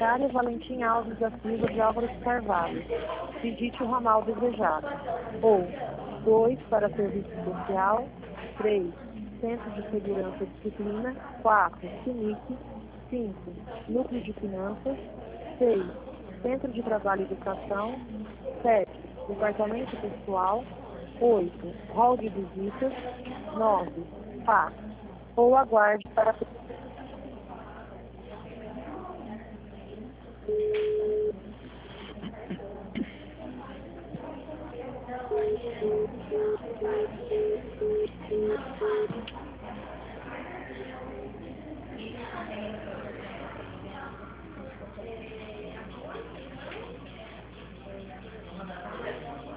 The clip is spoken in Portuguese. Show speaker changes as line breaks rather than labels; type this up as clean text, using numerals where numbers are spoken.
Natália Valentim Alves da Silva de Álvares Carvalho. Digite o ramal desejado. Ou 2 para serviço social, 3 Centro de Segurança e Disciplina, 4 CINIC, 5 Núcleo de Finanças, 6 Centro de Trabalho e Educação, 7 Departamento Pessoal, 8 Hall de Visitas, 9 PAC. Ou aguarde para...